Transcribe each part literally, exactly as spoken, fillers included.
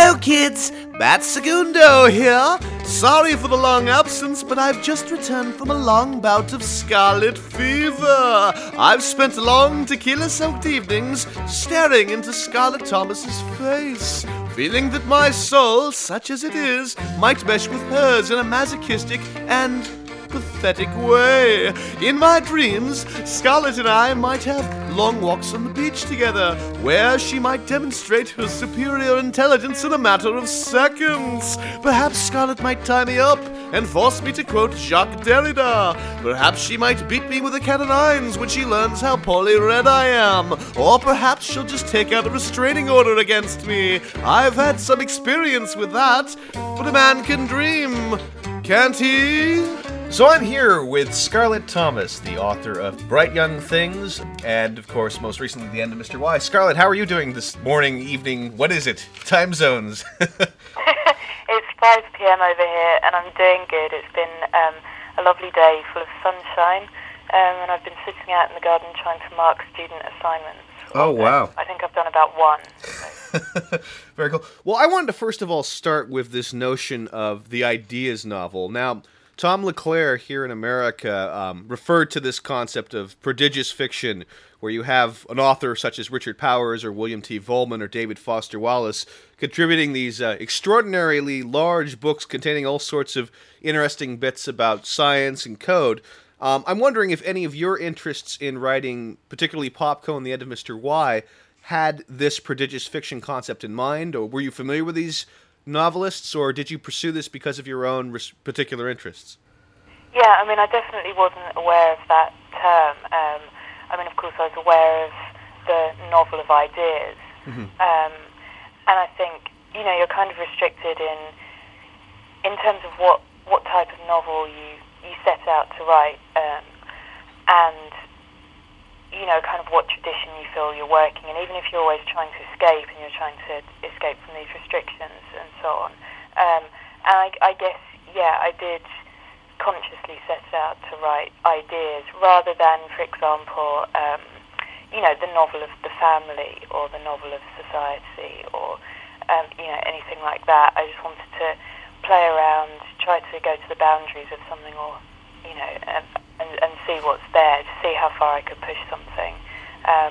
Hello, kids! Bat Segundo here. Sorry for the long absence, but I've just returned from a long bout of scarlet fever. I've spent long tequila-soaked evenings staring into Scarlett Thomas's face, feeling that my soul, such as it is, might mesh with hers in a masochistic and pathetic way. In my dreams, Scarlett and I might have long walks on the beach together, where she might demonstrate her superior intelligence in a matter of seconds. Perhaps Scarlett might tie me up and force me to quote Jacques Derrida. Perhaps she might beat me with a cat o' nines when she learns how poorly read I am. Or perhaps she'll just take out a restraining order against me. I've had some experience with that, but a man can dream, can't he? So I'm here with Scarlett Thomas, the author of Bright Young Things, and of course, most recently, The End of Mister Y. Scarlett, how are you doing this morning, evening, what is it? Time zones. It's five p.m. over here, and I'm doing good. It's been um, a lovely day full of sunshine, um, and I've been sitting out in the garden trying to mark student assignments. Oh, wow. I think I've done about one. So. Very cool. Well, I wanted to first of all start with this notion of the ideas novel. Now, Tom LeClaire here in America um, referred to this concept of prodigious fiction, where you have an author such as Richard Powers or William T. Vollmann or David Foster Wallace contributing these uh, extraordinarily large books containing all sorts of interesting bits about science and code. Um, I'm wondering if any of your interests in writing, particularly Popco and The End of Mister Y, had this prodigious fiction concept in mind, or were you familiar with these novelists, or did you pursue this because of your own res- particular interests? Yeah, I mean, I definitely wasn't aware of that term. Um, I mean, of course, I was aware of the novel of ideas. Mm-hmm. Um, and I think, you know, you're kind of restricted in in terms of what, what type of novel you, you set out to write, um, and, you know, kind of what tradition you feel you're working in, even if you're always trying to escape and you're trying to escape from these restrictions and so on. Um, and I, I guess, yeah, I did consciously set out to write ideas rather than, for example, um, you know, the novel of the family or the novel of society or, um, you know, anything like that. I just wanted to play around, try to go to the boundaries of something, or, you know, um, and, and see what's there, to see how far I could push something. Um,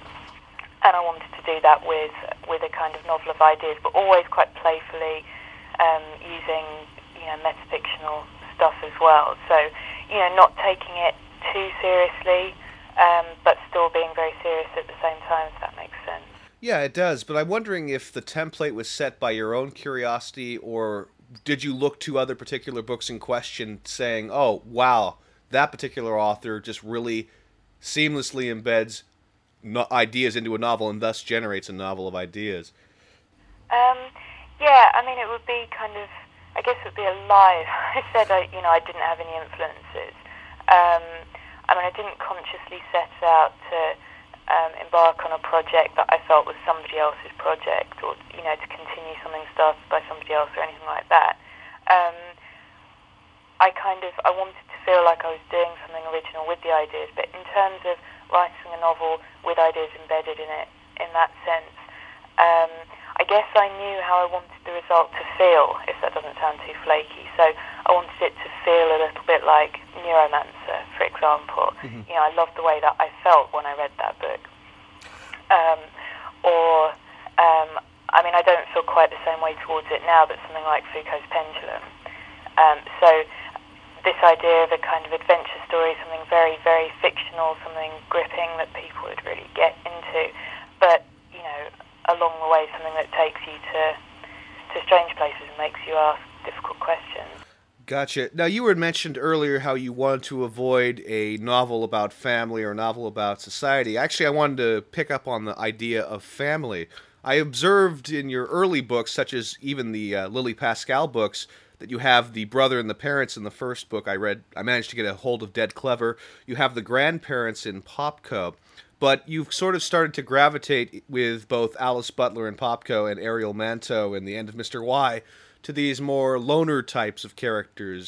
and I wanted to do that with with a kind of novel of ideas, but always quite playfully, um, using, you know, metafictional stuff as well. So, you know, not taking it too seriously, um, but still being very serious at the same time, if that makes sense. Yeah, it does, but I'm wondering if the template was set by your own curiosity, or did you look to other particular books in question saying, oh, wow, that particular author just really seamlessly embeds no- ideas into a novel and thus generates a novel of ideas? Um, yeah, I mean, it would be kind of, I guess it would be alive. I said, I, you know, I didn't have any influences. Um, I mean, I didn't consciously set out to um, embark on a project that I felt was somebody else's project, or, you know, to continue something started by somebody else or anything like that. Um, I kind of, I wanted to feel like I was doing something original with the ideas, but in terms of writing a novel with ideas embedded in it, in that sense, um, I guess I knew how I wanted the result to feel, if that doesn't sound too flaky. So I wanted it to feel a little bit like Neuromancer, for example. Mm-hmm. You know, I loved the way that I felt when I read that book. Um, or, um, I mean, I don't feel quite the same way towards it now, but something like Foucault's Pendulum. Um, so this idea of a kind of adventure story, something very, very fictional, something gripping that people would really get into, but, you know, along the way, something that takes you to to strange places and makes you ask difficult questions. Gotcha. Now, you had mentioned earlier how you wanted to avoid a novel about family or a novel about society. Actually, I wanted to pick up on the idea of family. I observed in your early books, such as even the uh, Lily Pascal books, that you have the brother and the parents in the first book I read. I managed to get a hold of Dead Clever. You have the grandparents in Popco. But you've sort of started to gravitate with both Alice Butler in Popco and Ariel Manto in The End of Mister Y to these more loner types of characters.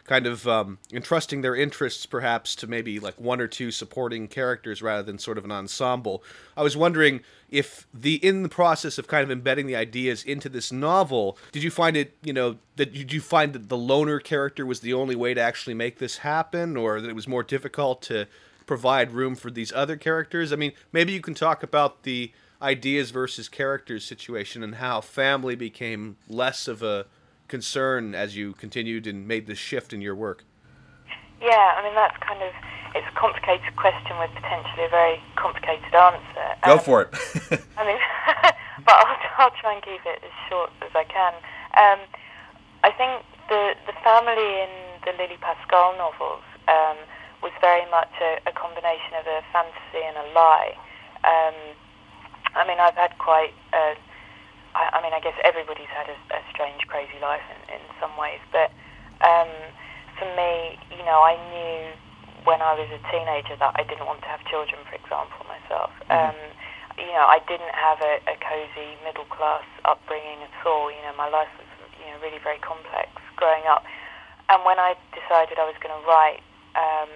kind of um, entrusting their interests perhaps to maybe like one or two supporting characters rather than sort of an ensemble. I was wondering if the in the process of kind of embedding the ideas into this novel, did you find it, you know, that did you find that the loner character was the only way to actually make this happen, or that it was more difficult to provide room for these other characters? I mean, maybe you can talk about the ideas versus characters situation and how family became less of a concern as you continued and made this shift in your work. Yeah, I mean, that's kind of, it's a complicated question with potentially a very complicated answer. Go um, for it. I mean, but I'll, I'll try and keep it as short as I can. Um, I think the the family in the Lily Pascal novels um, was very much a, a combination of a fantasy and a lie. Um, I mean, I've had quite a I mean, I guess everybody's had a, a strange, crazy life in, in some ways, but um, for me, you know, I knew when I was a teenager that I didn't want to have children, for example, myself. Mm-hmm. Um, you know, I didn't have a, a cozy middle-class upbringing at all. You know, my life was, you know, really very complex growing up. And when I decided I was going to write, um,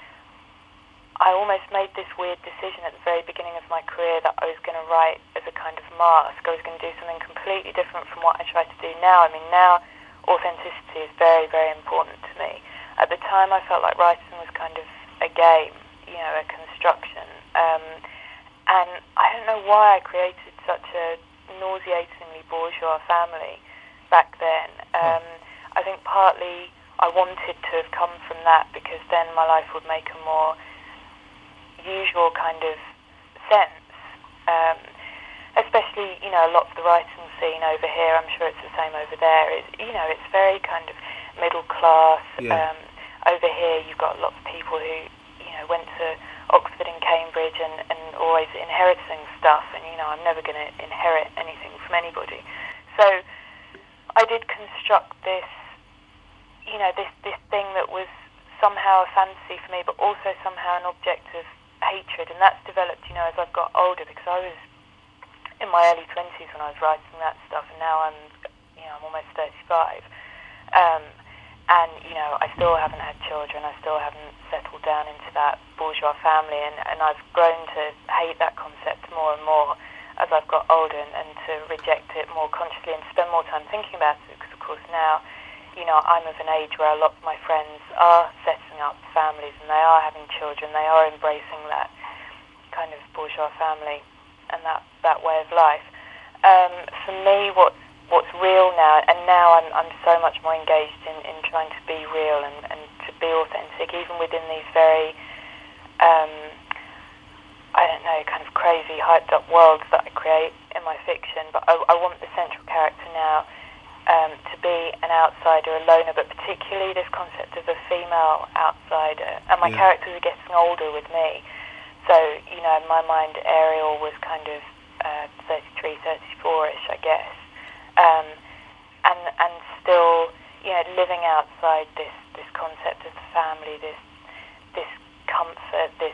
I almost made this weird decision at the very beginning of my career that I was going to write as a kind of mask. I was going to do something completely different from what I try to do now. I mean, now authenticity is very, very important to me. At the time, I felt like writing was kind of a game, you know, a construction. Um, and I don't know why I created such a nauseatingly bourgeois family back then. Um, I think partly I wanted to have come from that because then my life would make a more usual kind of sense, um, especially, you know, a lot of the writing scene over here, I'm sure it's the same over there, is, you know, it's very kind of middle class. Yeah. Um, over here you've got a lot of people who, you know, went to Oxford and Cambridge and, and always inheriting stuff, and, you know, I'm never going to inherit anything from anybody. So I did construct this, you know, this, this thing that was somehow a fantasy for me, but also somehow an object of hatred, and that's developed, you know, as I've got older, because I was in my early twenties when I was writing that stuff, and now I'm, you know, I'm almost thirty-five, um, and, you know, I still haven't had children, I still haven't settled down into that bourgeois family, and, and I've grown to hate that concept more and more as I've got older, and, and to reject it more consciously and spend more time thinking about it, because, of course, now, you know, I'm of an age where a lot of my friends are setting up families and they are having children, they are embracing that kind of bourgeois family and that, that way of life. Um, for me, what's, what's real now, and now I'm, I'm so much more engaged in, in trying to be real and, and to be authentic, even within these very, um, I don't know, kind of crazy, hyped up worlds that I create in my fiction, but I, I want the central character now Um, to be an outsider, a loner, but particularly this concept of a female outsider. And my yeah. characters are getting older with me. So, you know, in my mind, Ariel was kind of uh, thirty-three, thirty-four-ish, I guess. Um, and and still, you know, living outside this, this concept of the family, this this comfort, this,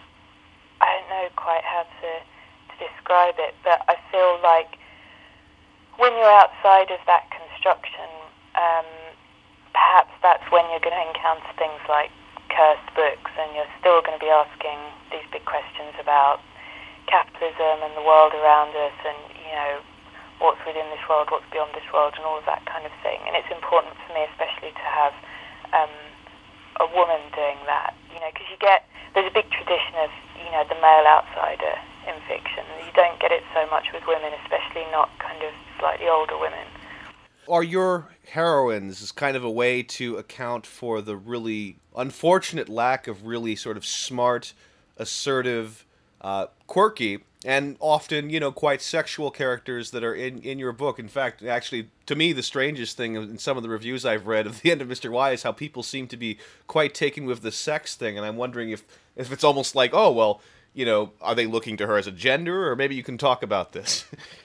I don't know quite how to, to describe it, but I feel like when you're outside of that construction, um, perhaps that's when you're going to encounter things like cursed books, and you're still going to be asking these big questions about capitalism and the world around us, and, you know, what's within this world, what's beyond this world, and all of that kind of thing. And it's important for me especially to have um, a woman doing that, you know, because you get, there's a big tradition of, you know, the male outsider in fiction. You don't get it so much with women, especially not kind of slightly older women. Are your heroines is kind of a way to account for the really unfortunate lack of really sort of smart, assertive, uh, quirky, and often, you know, quite sexual characters that are in, in your book? In fact, actually, to me, the strangest thing in some of the reviews I've read of the end of Mister Y is how people seem to be quite taken with the sex thing, and I'm wondering if, if it's almost like, oh, well, you know, are they looking to her as a gender, or maybe you can talk about this?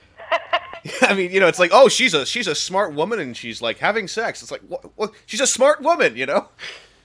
I mean, you know, it's like, oh, she's a she's a smart woman, and she's like having sex. It's like, what? what? She's a smart woman, you know?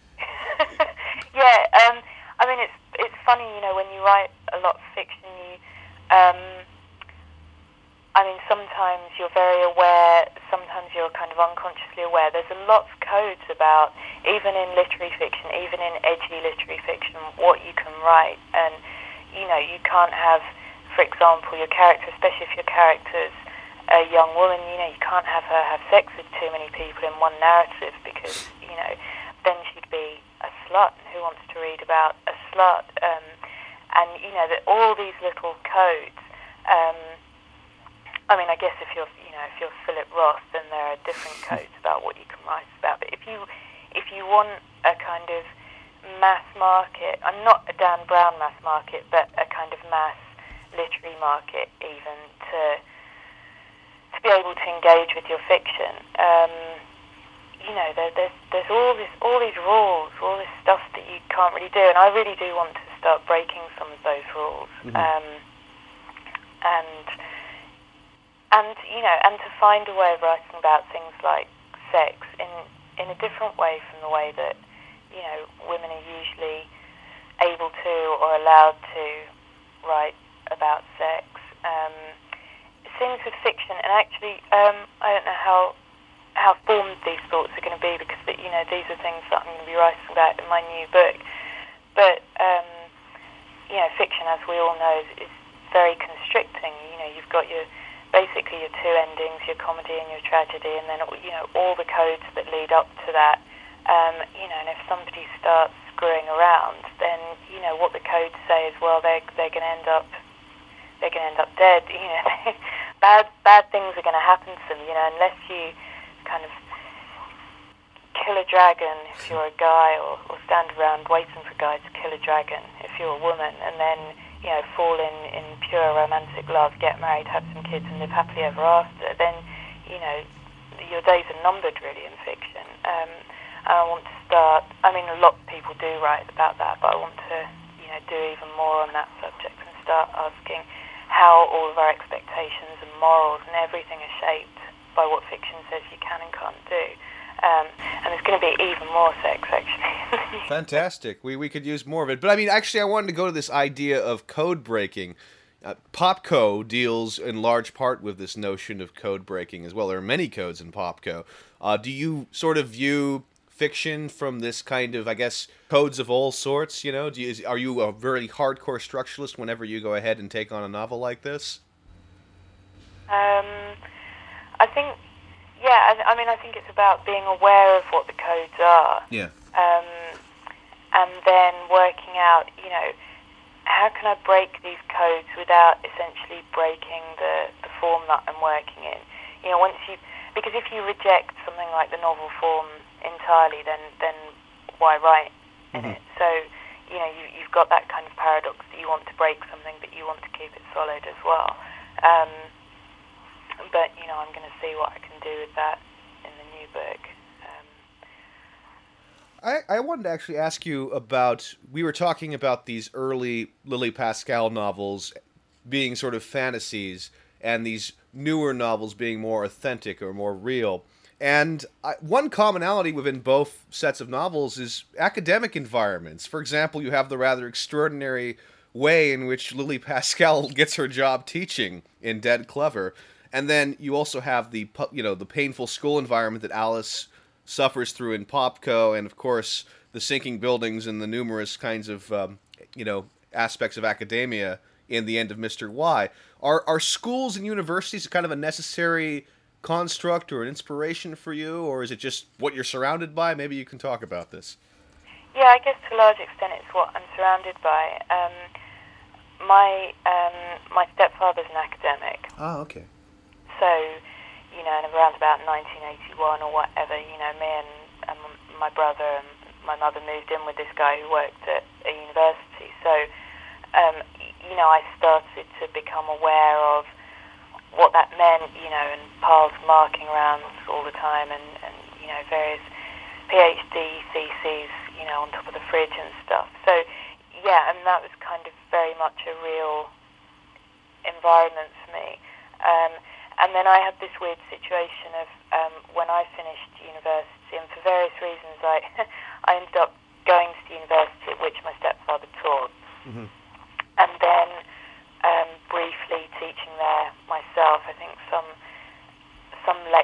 Yeah, um, I mean, it's it's funny, you know, when you write a lot of fiction, you, um, I mean, sometimes you're very aware, sometimes you're you're kind of unconsciously aware. There's a lot of codes about, even in literary fiction, even in edgy literary fiction, what you can write. And, you know, you can't have, for example, your character, especially if your character's a young woman, you know, you can't have her have sex with too many people in one narrative because, you know, then she'd be a slut. And who wants to read about a slut? Um, and, you know, that all these little codes. Um, I mean, I guess if you're, you know, if you're Philip Roth, then there are different codes about what you can write about. But if you, if you want a kind of mass market, I'm not a Dan Brown mass market, but a kind of mass literary market, even to to be able to engage with your fiction. Um, you know, there, there's there's all this, all these rules, all this stuff that you can't really do, and I really do want to start breaking some of those rules. Mm-hmm. Um, and and you know, and to find a way of writing about things like sex in in a different way from the way that, you know, women are usually able to or allowed to write about sex. Um, Things with fiction, and actually, um, I don't know how how formed these thoughts are going to be, because, you know, these are things that I'm going to be writing about in my new book. But um, you know, fiction, as we all know, is, is very constricting. You know, you've got your basically your two endings, your comedy and your tragedy, and then, you know, all the codes that lead up to that. Um, you know, and if somebody starts screwing around, then, you know, what the codes say is, well, they're they're going to end up they're going to end up dead. You know. Bad bad things are going to happen to them, you know, unless you kind of kill a dragon if you're a guy, or, or stand around waiting for a guy to kill a dragon if you're a woman, and then, you know, fall in, in pure romantic love, get married, have some kids, and live happily ever after, then, you know, your days are numbered, really, in fiction. Um, and I want to start, I mean, a lot of people do write about that, but I want to, you know, do even more on that subject and start asking how all of our expectations and morals and everything are shaped by what fiction says you can and can't do. Um, and there's going to be even more sex, actually. Fantastic. We we could use more of it. But, I mean, actually, I wanted to go to this idea of code breaking. Uh, Popco deals in large part with this notion of code breaking as well. There are many codes in Popco. Uh, do you sort of view fiction from this kind of, I guess, codes of all sorts, you know? Do you, are you a very hardcore structuralist whenever you go ahead and take on a novel like this? Um, I think, yeah, I, I mean, I think it's about being aware of what the codes are. Yeah. Um, and then working out, you know, how can I break these codes without essentially breaking the, the form that I'm working in? You know, once you, because if you reject something like the novel form entirely, then then why write in mm-hmm. it? So, you know, you, you've got that kind of paradox that you want to break something, but you want to keep it solid as well. Um, but, you know, I'm going to see what I can do with that in the new book. Um, I, I wanted to actually ask you about, we were talking about these early Lily Pascal novels being sort of fantasies, and these newer novels being more authentic or more real. And I, one commonality within both sets of novels is academic environments. For example, you have the rather extraordinary way in which Lily Pascal gets her job teaching in Dead Clever, and then you also have the, you know, the painful school environment that Alice suffers through in Popco, and of course the sinking buildings and the numerous kinds of um, you know, aspects of academia in the end of Mister Y. Are are schools and universities kind of a necessary construct or an inspiration for you, or is it just what you're surrounded by? Maybe you can talk about this. Yeah, I guess to a large extent it's what I'm surrounded by. Um, my um, my stepfather's an academic. Oh, okay. So, you know, and around about nineteen eighty-one or whatever, you know, me and, and my brother and my mother moved in with this guy who worked at a university. So, um, you know, I started to become aware of what that meant, you know, and Paul's marking rounds all the time, and, and you know, various PhD theses, you know, on top of the fridge and stuff. So, yeah, and that was kind of very much a real environment for me. Um, and then I had this weird situation of um, when I finished university, and for various reasons, I I ended up going to the university at which my stepfather taught, mm-hmm. and then um, briefly teaching there myself. I think some some lecturer that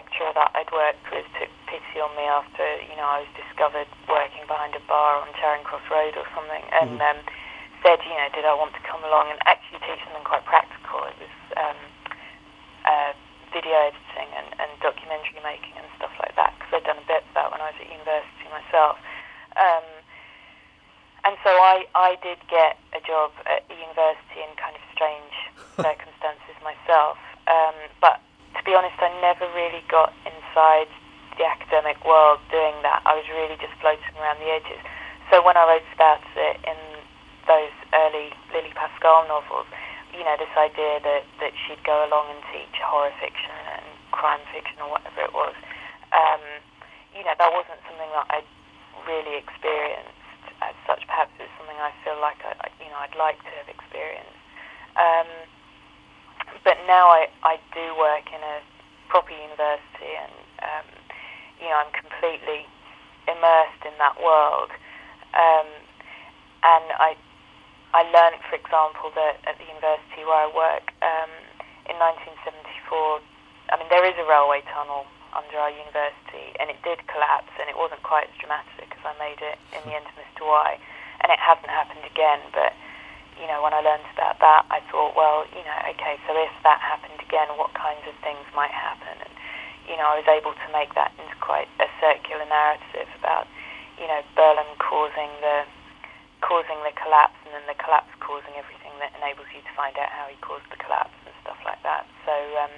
that I'd worked with took pity on me after, you know, I was discovered working behind a bar on Charing Cross Road or something, and Mm-hmm. um, said, you know, did I want to come along and actually teach something quite practical. It was um, uh, video editing and, and documentary making and stuff like that, because I'd done a bit of that when I was at university myself. Um, and so I, I did get a job at the university in kind of strange circumstances myself. Um, but to be honest, I never really got inside the academic world doing that. I was really just floating around the edges. So when I wrote about it in those early Lily Pascal novels, you know, this idea that, that she'd go along and teach horror fiction and crime fiction or whatever it was, um, you know, that wasn't something that I'd really experienced as such. Perhaps it was something I feel like, I, I, you know, I'd like to have experienced. Um, but now I, I do work in a proper university, and, um, you know, I'm completely immersed in that world. Um, and I I learned, for example, that at the university where I work, um, in nineteen seventy-four, I mean, there is a railway tunnel under our university, and it did collapse, and it wasn't quite as dramatic as I made it in the end of Mister Y, and it hasn't happened again. But, you know, when I learned about that, I thought, well, you know, okay, so if that happened again, what kinds of things might happen? And, you know, I was able to make that into quite a circular narrative about, you know, Berlin causing the causing the collapse, and then the collapse causing everything that enables you to find out how he caused the collapse and stuff like that. So, um,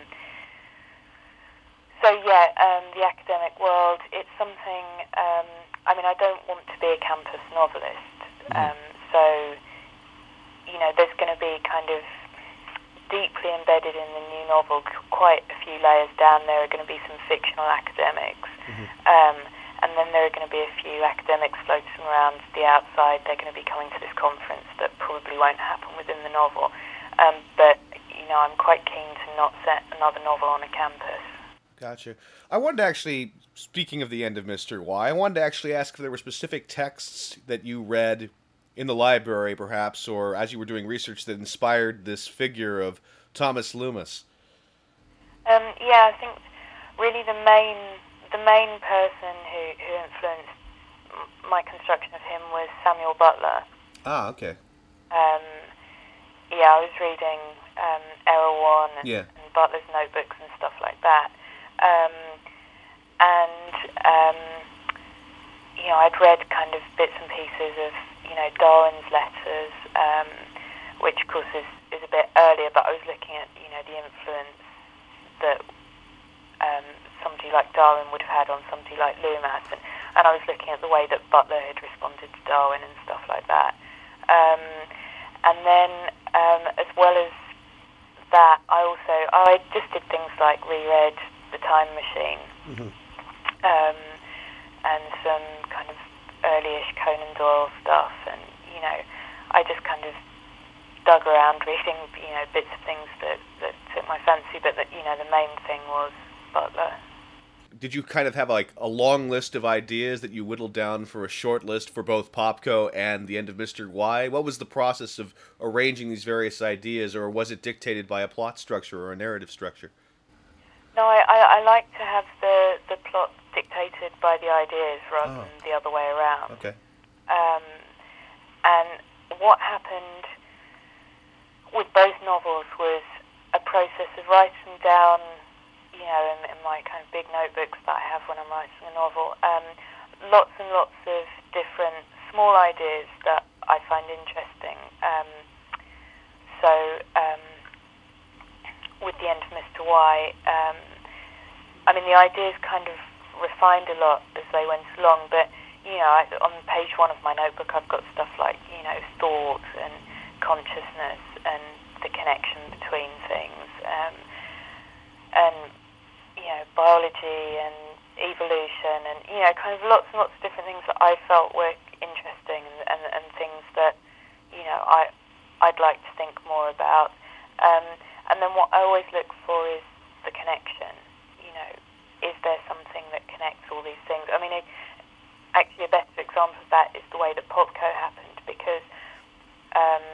so yeah, um, the academic world, it's something, um, I mean, I don't want to be a campus novelist. Um, so, you know, there's going to be kind of deeply embedded in the new novel, quite a few layers down there are going to be some fictional academics. Mm-hmm. Um, And then there are going to be a few academics floating around the outside. They're going to be coming to this conference that probably won't happen within the novel. Um, but, you know, I'm quite keen to not set another novel on a campus. Gotcha. I wanted to actually, speaking of the end of Mister Y, I wanted to actually ask if there were specific texts that you read in the library, perhaps, or as you were doing research that inspired this figure of Thomas Loomis. Um, yeah, I think really the main... The main person who, who influenced my construction of him was Samuel Butler. Ah, okay. Um, yeah, I was reading um, Erewhon and, Yeah. and Butler's notebooks and stuff like that. Um, and, um, you know, I'd read kind of bits and pieces of, you know, Darwin's letters, um, which, of course, is, is a bit earlier, but I was looking at, you know, the influence that um, somebody like Darwin would have had on somebody like Loomis, and, and I was looking at the way that Butler had responded to Darwin and stuff like that. Um, and then, um, as well as that, I also, I just did things like reread The Time Machine, Mm-hmm. um, and some kind of early-ish Conan Doyle stuff, and, you know, I just kind of dug around reading, you know, bits of things that, that took my fancy, but that, you know, the main thing was Butler. Did you kind of have like a long list of ideas that you whittled down for a short list for both Popco and the end of Mister Y? What was the process of arranging these various ideas, or was it dictated by a plot structure or a narrative structure? No, I, I, I like to have the, the plot dictated by the ideas rather Oh. than the other way around. Okay. Um, and what happened with both novels was a process of writing down, you know, in, in my kind of big notebooks that I have when I'm writing a novel, um, lots and lots of different small ideas that I find interesting. Um, so, um, with the end of Mister Y, um, I mean, the ideas kind of refined a lot as they went along, but, you know, I, on page one of my notebook, I've got stuff like, you know, thought and consciousness and the connection between things, um, and you know, biology and evolution, and, you know, kind of lots and lots of different things that I felt were interesting, and, and, and things that, you know, I, I'd like to think more about. Um, and then what I always look for is the connection. You know, is there something that connects all these things? I mean, it, actually a better example of that is the way that Popco happened, because um,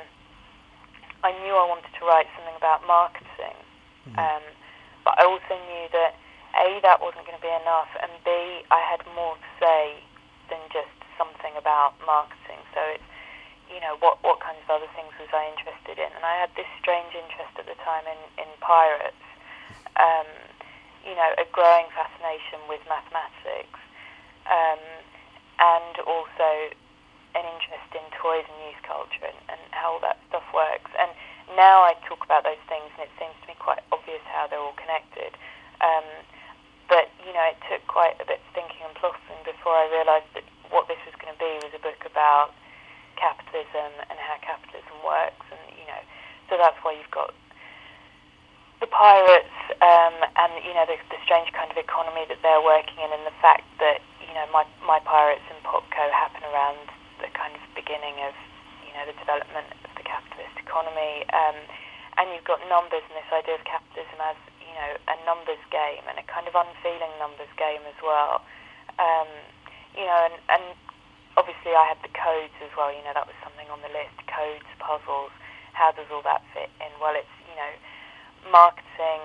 I knew I wanted to write something about marketing. Mm-hmm. Um, But I also knew that, A, that wasn't going to be enough, and B, I had more to say than just something about marketing. So it's, you know, what what kinds of other things was I interested in? And I had this strange interest at the time in, in pirates, um, you know, a growing fascination with mathematics, um, and also an interest in toys and youth culture and, and how that stuff works. And now I talk about those things, and it seems to me quite obvious how they're all connected. Um, but, you know, it took quite a bit of thinking and plotting before I realised that what this was going to be was a book about capitalism and how capitalism works. And, you know, so that's why you've got the pirates um, and, you know, the, the strange kind of economy that they're working in, and the fact that, you know, my, my pirates and Popco happen around the kind of beginning of, you know, the development of the capitalist economy. Um, and you've got numbers and this idea of capitalism as, you know, a numbers game, and a kind of unfeeling numbers game as well. Um, you know, and, and obviously I had the codes as well, you know, that was something on the list. Codes, puzzles, how does all that fit in? Well, it's, you know, marketing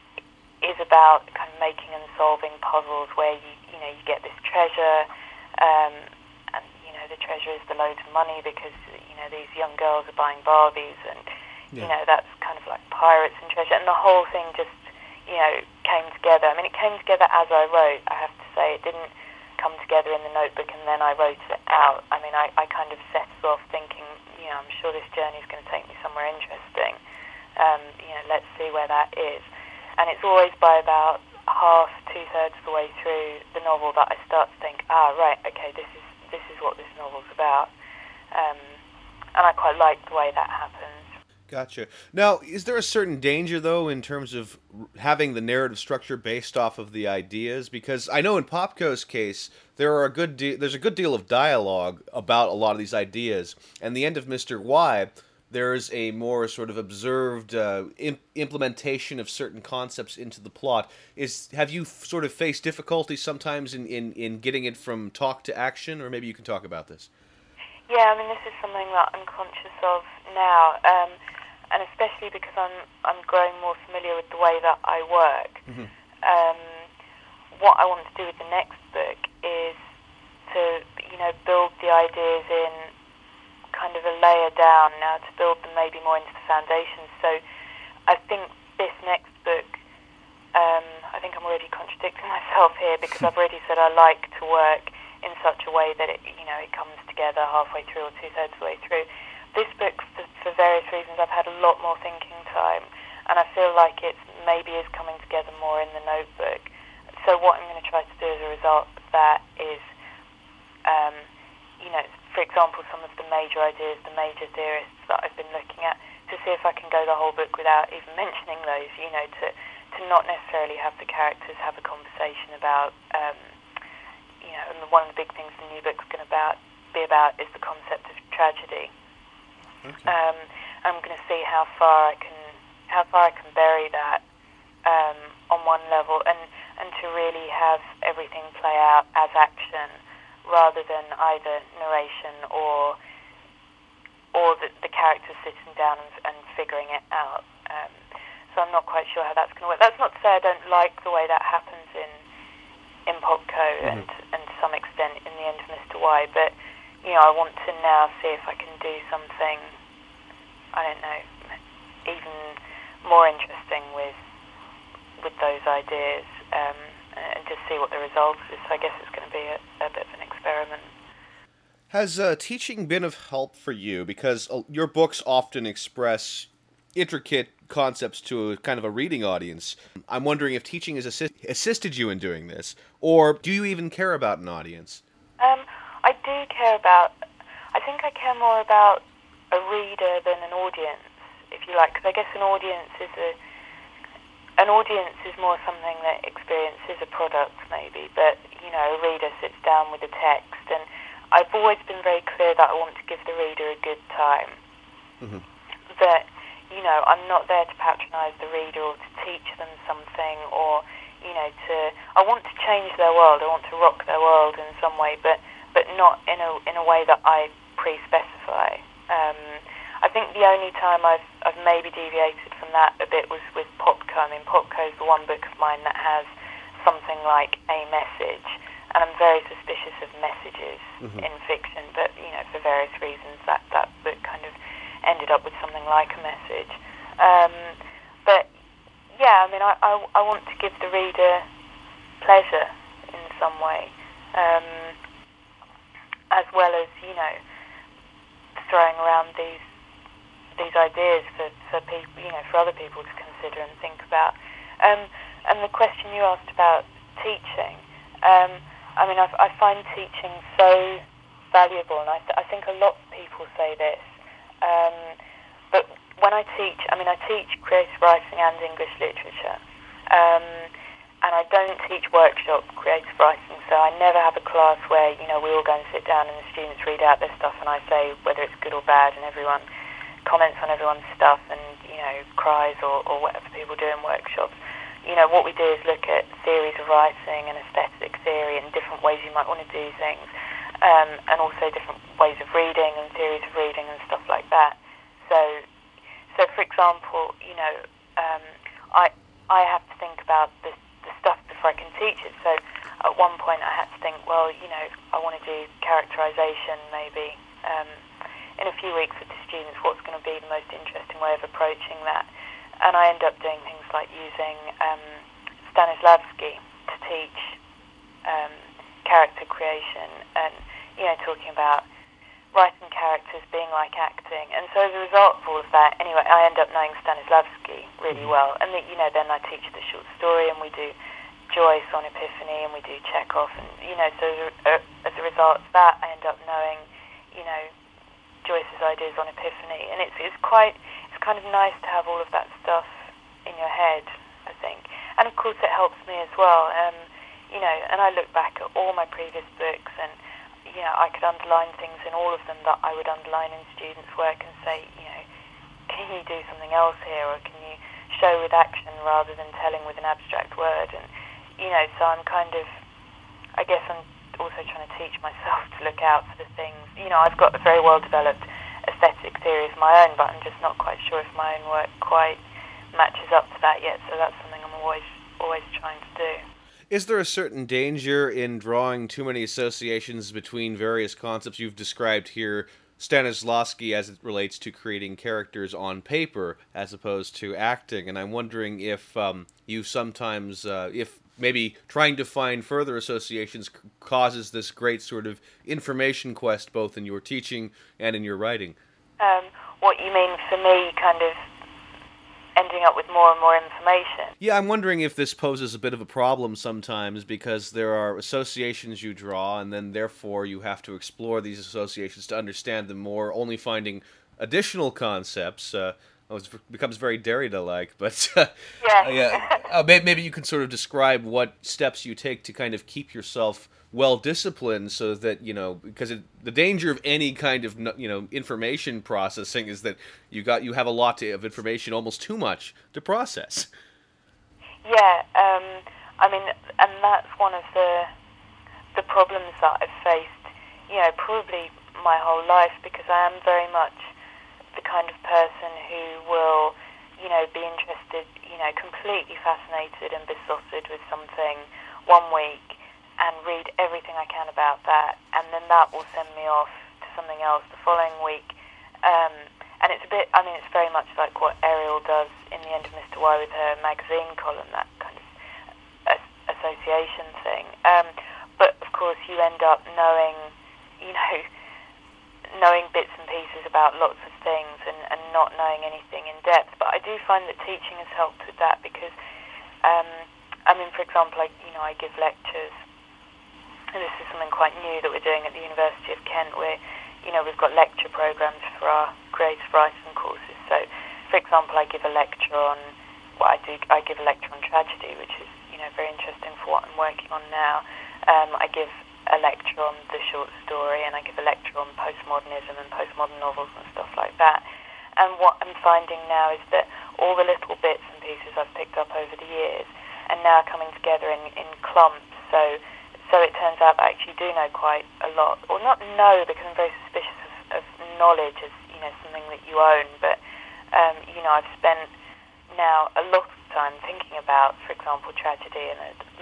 is about kind of making and solving puzzles where you, you know, you get this treasure, um, and, you know, the treasure is the loads of money because, you know, these young girls are buying Barbies, and, yeah. you know, that's kind of like pirates and treasure. And the whole thing just, you know, came together. I mean, it came together as I wrote, I have to say. It didn't come together in the notebook and then I wrote it out. I mean, I, I kind of set it off thinking, you know, I'm sure this journey is going to take me somewhere interesting. Um, you know, let's see where that is. And it's always by about half, two-thirds of the way through the novel that I start to think, ah, right, okay, this is this is what this novel's about. Um, and I quite like the way that happens. Gotcha. Now, is there a certain danger, though, in terms of having the narrative structure based off of the ideas? Because I know in Popco's case, there are a good de- there's a good deal of dialogue about a lot of these ideas. And the end of Mister Y, there's a more sort of observed uh, imp- implementation of certain concepts into the plot. Is have you f- sort of faced difficulties sometimes in, in, in getting it from talk to action? Or maybe you can talk about this. Yeah, I mean, this is something that I'm conscious of now. Um, and especially because I'm I'm growing more familiar with the way that I work. Mm-hmm. Um, what I want to do with the next book is to, you know, build the ideas in kind of a layer down now, to build them maybe more into the foundations. So I think this next book, um, I think I'm already contradicting myself here because I've already said I like to work in such a way that it, you know, it comes together halfway through or two-thirds of the way through. This book, for, for various reasons, I've had a lot more thinking time, and I feel like it maybe is coming together more in the notebook. So what I'm going to try to do as a result of that is, um, you know, for example, some of the major ideas, the major theorists that I've been looking at, to see if I can go the whole book without even mentioning those, you know, to, to not necessarily have the characters have a conversation about, um, you know, and one of the big things the new book's going to about, be about is the concept of tragedy. Okay. Um, I'm going to see how far I can how far I can bury that um, on one level, and, and to really have everything play out as action rather than either narration or or the, the characters sitting down and, and figuring it out. Um, so I'm not quite sure how that's going to work. That's not to say I don't like the way that happens in in Popco mm-hmm. and and to some extent in the end of Mister Y, but you know, I want to now see if I can do something, I don't know, even more interesting with with those ideas, um, and just see what the result is. So I guess it's going to be a, a bit of an experiment. Has uh, teaching been of help for you? Because uh, your books often express intricate concepts to a kind of a reading audience. I'm wondering if teaching has assist- assisted you in doing this, or do you even care about an audience? Um, I do care about, I think I care more about a reader than an audience, if you like, because I guess an audience is a, an audience is more something that experiences a product maybe, but, you know, a reader sits down with a text, and I've always been very clear that I want to give the reader a good time. Mm-hmm. That, you know, I'm not there to patronise the reader or to teach them something or, you know, to, I want to change their world, I want to rock their world in some way, but but not in a in a way that I pre-specify. Um, I think the only time I've I've maybe deviated from that a bit was with Popco. I mean, Popco is the one book of mine that has something like a message. And I'm very suspicious of messages mm-hmm. in fiction, but, you know, for various reasons, that, that book kind of ended up with something like a message. Um, but, yeah, I mean, I, I, I want to give the reader pleasure in some way, um, as well as, you know, throwing around these these ideas for, for people, you know, for other people to consider and think about. Um, and the question you asked about teaching, um, I mean, I, I find teaching so valuable, and I, th- I think a lot of people say this. Um, but when I teach, I mean, I teach creative writing and English literature, um, and I don't teach workshop creative writing, so I never have a class where, you know, we all go and sit down and the students read out their stuff, and I say whether it's good or bad, and everyone comments on everyone's stuff and, you know, cries or, or whatever people do in workshops. You know, what we do is look at theories of writing and aesthetic theory and different ways you might want to do things, um, and also different ways of reading and theories of reading and stuff like that. So, so for example, you know, um, I I have to think about the, the stuff before I can teach it. So at one point I had to think, well, you know, I want to do characterization maybe. Um, in a few weeks with the students, what's going to be the most interesting way of approaching that? And I end up doing things like using um, Stanislavski to teach um, character creation and, you know, talking about writing characters being like acting. And so as a result of all of that, anyway, I end up knowing Stanislavski really well. And, the, you know, then I teach the short story and we do Joyce on Epiphany and we do Chekhov. And, you know, so as a, uh, as a result of that, I end up knowing, you know, Joyce's ideas on Epiphany. And it's, it's quite... It's kind of nice to have all of that stuff in your head, I think. And of course it helps me as well. Um, you know, and I look back at all my previous books and, you know, I could underline things in all of them that I would underline in students' work and say, you know, can you do something else here, or can you show with action rather than telling with an abstract word? And, you know, so I'm kind of, I guess I'm also trying to teach myself to look out for the things. You know, I've got a very well-developed aesthetic theory of my own, but I'm just not quite sure if my own work quite matches up to that yet, so that's something I'm always always trying to do. Is there a certain danger in drawing too many associations between various concepts you've described here, Stanislavski as it relates to creating characters on paper as opposed to acting? And I'm wondering if um, you sometimes, uh, if maybe trying to find further associations c- causes this great sort of information quest both in your teaching and in your writing. Um, what you mean for me, kind of ending up with more and more information? Yeah, I'm wondering if this poses a bit of a problem sometimes because there are associations you draw and then therefore you have to explore these associations to understand them more, only finding additional concepts. Uh, it becomes very Derrida-like, but uh, yeah. uh, yeah, uh, maybe you can sort of describe what steps you take to kind of keep yourself well-disciplined so that, you know, because it, the danger of any kind of, you know, information processing is that you got you have a lot to, of information, almost too much to process. Yeah, um, I mean, and that's one of the the problems that I've faced, you know, probably my whole life, because I am very much the kind of person who will, you know, be interested, you know, completely fascinated and besotted with something one week and read everything I can about that, and then that will send me off to something else the following week. Um, and it's a bit, I mean, it's very much like what Ariel does in the end of Mister Y with her magazine column, that kind of as- association thing. Um, but, of course, you end up knowing, you know, knowing bits and pieces about lots of things and, and not knowing anything in depth. But I do find that teaching has helped with that because, um, I mean, for example, I, you know, I give lectures, and this is something quite new that we're doing at the University of Kent, where, you know, we've got lecture programs for our creative writing courses. So, for example, I give a lecture on, well, I do, I give a lecture on tragedy, which is, you know, very interesting for what I'm working on now. Um, I give a lecture on the short story, and I give a lecture on postmodernism and postmodern novels and stuff like that. And what I'm finding now is that all the little bits and pieces I've picked up over the years are now coming together in, in clumps. So so it turns out I actually do know quite a lot. Or not know, because I'm very suspicious of, of knowledge as, you know, something that you own. But, um, you know, I've spent now a lot of time thinking about, for example, tragedy, and a lot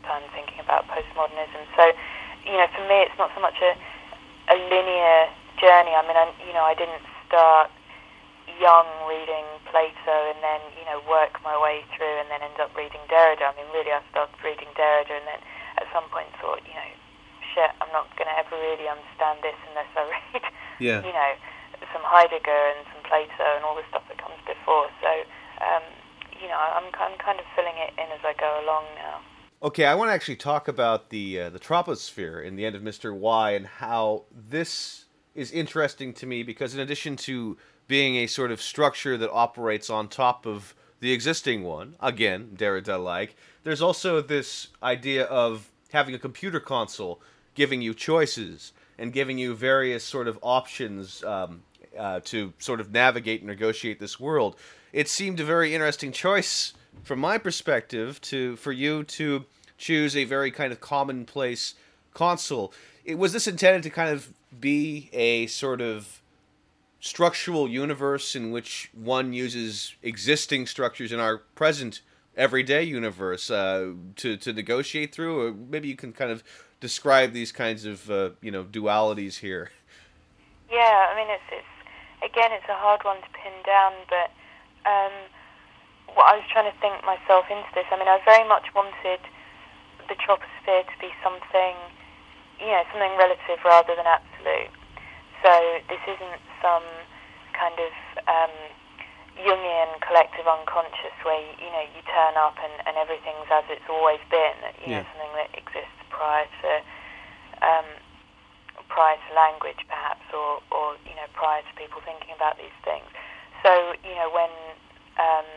time thinking about postmodernism. So, you know, for me, it's not so much a, a linear journey. I mean, I, you know, I didn't start young reading Plato and then, you know, work my way through and then end up reading Derrida. I mean, really, I started reading Derrida and then at some point thought, you know, shit, I'm not going to ever really understand this unless I read, yeah. you know, some Heidegger and some Plato and all the stuff that comes before. So, um, you know, I'm, I'm kind of filling it in as I go along now. Okay, I want to actually talk about the uh, the troposphere in the end of Mister Y and how this is interesting to me because in addition to being a sort of structure that operates on top of the existing one, again, Derrida-like, there's also this idea of having a computer console giving you choices and giving you various sort of options um, uh, to sort of navigate and negotiate this world. It seemed a very interesting choice from my perspective to for you to choose a very kind of commonplace console. It, was this intended to kind of be a sort of structural universe in which one uses existing structures in our present everyday universe uh, to, to negotiate through? Or maybe you can kind of describe these kinds of uh, you know dualities here. Yeah, I mean, it's, it's again, it's a hard one to pin down, but um, well, I was trying to think myself into this. I mean, I very much wanted the troposphere to be something, you know, something relative rather than absolute. So this isn't some kind of um, Jungian collective unconscious where, you know, you turn up and, and everything's as it's always been, you yeah. know, something that exists prior to um, prior to language perhaps, or, or, you know, prior to people thinking about these things. So, you know, when um,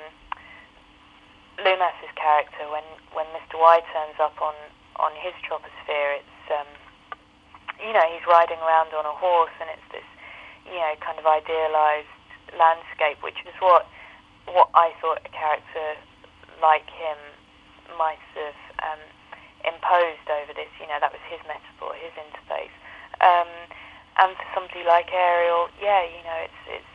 Loomas's character, when, when Mister Y turns up on, on his troposphere, it's... Um, you know, he's riding around on a horse and it's this, you know, kind of idealized landscape, which is what what I thought a character like him might have um, imposed over this. You know, that was his metaphor, his interface. Um, and for somebody like Ariel, yeah, you know, it's it's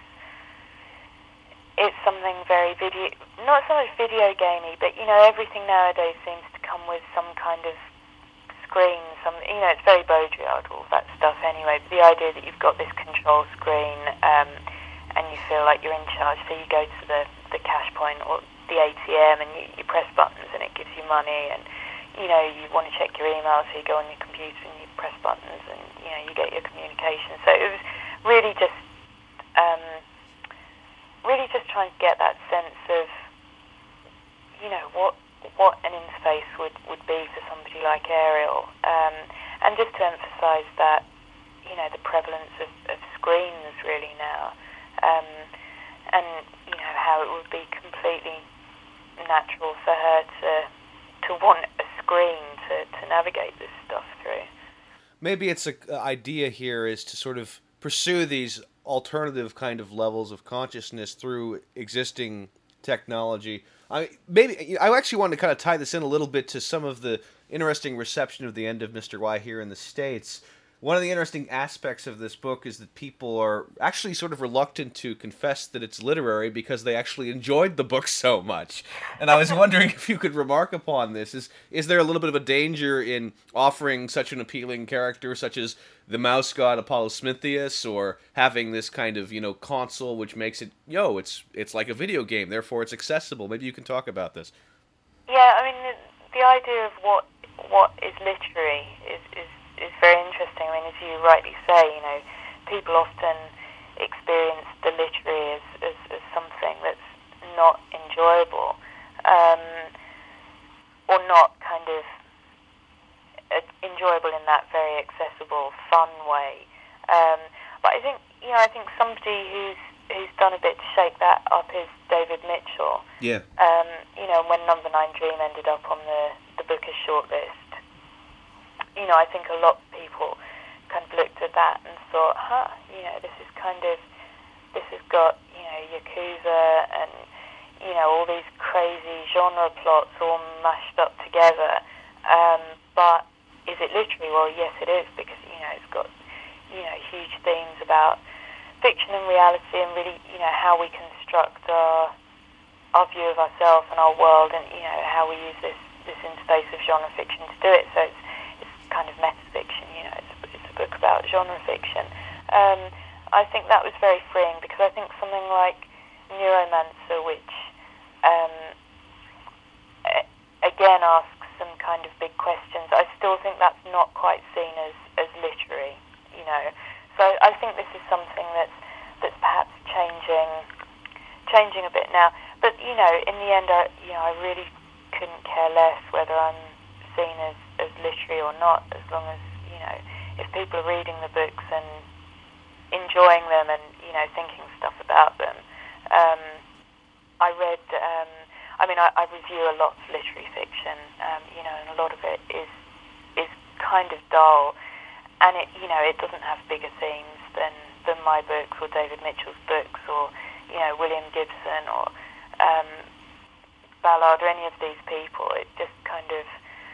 it's something very video, not so much video gamey, but, you know, everything nowadays seems to come with some kind of screen, some, you know, it's very Baudrillard, all that stuff anyway, but the idea that you've got this control screen um, and you feel like you're in charge, so you go to the, the cash point or the A T M and you, you press buttons and it gives you money, and, you know, you want to check your email, so you go on your computer and you press buttons and, you know, you get your communication. So it was really just, um, really just trying to get that sense of, you know, what what an interface would, would be for somebody like Ariel, um, and just to emphasise that, you know, the prevalence of, of screens really now, um, and, you know, how it would be completely natural for her to to want a screen to, to navigate this stuff through. Maybe it's a uh, idea here is to sort of pursue these alternative kind of levels of consciousness through existing technology. I maybe I actually wanted to kind of tie this in a little bit to some of the interesting reception of the end of Mister Y here in the States. One of the interesting aspects of this book is that people are actually sort of reluctant to confess that it's literary because they actually enjoyed the book so much. And I was wondering if you could remark upon this. Is is there a little bit of a danger in offering such an appealing character such as the mouse god Apollo Smithius, or having this kind of, you know, console which makes it, yo, it's it's like a video game, therefore it's accessible? Maybe you can talk about this. Yeah, I mean, the, the idea of what what is literary is, is is very interesting. I mean, as you rightly say, you know, people often experience the literary as, as, as something that's not enjoyable, um, or not kind of uh, enjoyable in that very accessible, fun way. Um, but I think, you know, I think somebody who's who's done a bit to shake that up is David Mitchell. Yeah. Um, you know, when Number Nine Dream ended up on the, the Booker shortlist, you know, I think a lot of people kind of looked at that and thought, huh, you know, this is kind of, this has got, you know, Yakuza and, you know, all these crazy genre plots all mashed up together. Um, but is it literary? Well, yes, it is, because, you know, it's got, you know, huge themes about fiction and reality and really, you know, how we construct our, our view of ourselves and our world, and, you know, how we use this this interface of genre fiction to do it. So it's, it's kind of metafiction, you know, it's, it's a book about genre fiction. Um, I think that was very freeing, because I think something like Neuromancer, which um, a- again asks some kind of big questions, I still think that's not quite seen as, as literary, you know. So I think this is something that's that's perhaps changing changing a bit now. But, you know, in the end, I, you know, I really couldn't care less whether I'm seen as, as literary or not, as long as, you know, if people are reading the books and enjoying them and, you know, thinking stuff about them. Um, I read, um, I mean, I, I review a lot of literary fiction, um, you know, and a lot of it is is kind of dull. And it, you know, it doesn't have bigger themes than, than my books or David Mitchell's books or, you know, William Gibson or um, Ballard or any of these people. It just kind of,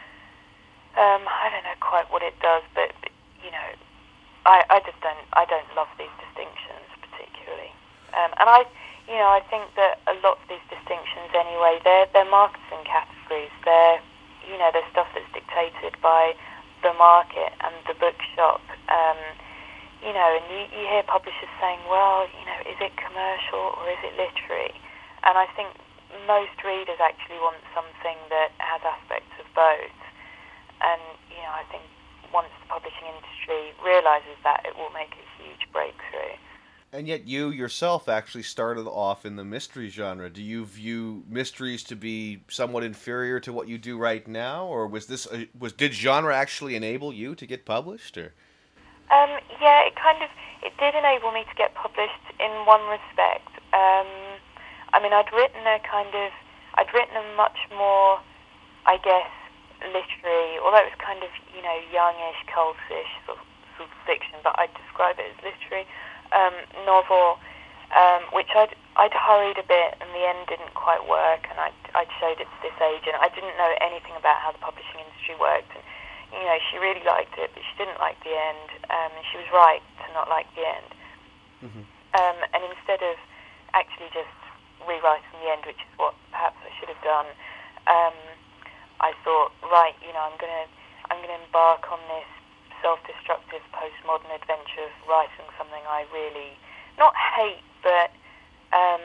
um, I don't know quite what it does, but, you know, I, I just don't, I don't love these distinctions particularly. Um, and I, you know, I think that a lot of these distinctions anyway, they're, they're marketing categories. They're, you know, they're stuff that's dictated by the market and the bookshop, um, you know, and you, you hear publishers saying, well, you know, is it commercial or is it literary? And I think most readers actually want something that has aspects of both. And, you know, I think once the publishing industry realises that, it will make a huge breakthrough. And yet you yourself actually started off in the mystery genre. Do you view mysteries to be somewhat inferior to what you do right now, or was this a, was did genre actually enable you to get published? Or um, yeah, it kind of it did enable me to get published in one respect. Um, I mean, I'd written a kind of I'd written a much more, I guess, literary, although it was kind of, you know, youngish, cultish sort of, sort of fiction, but I'd describe it as literary. Um, novel, um, which I'd, I'd hurried a bit, and the end didn't quite work, and I'd, I'd showed it to this agent. I didn't know anything about how the publishing industry worked, and, you know, she really liked it, but she didn't like the end, um, and she was right to not like the end. Mm-hmm. Um, and instead of actually just rewriting the end, which is what perhaps I should have done, um, I thought, right, you know, I'm gonna, I'm gonna embark on this self-destructive postmodern adventure of writing something I really not hate, but um,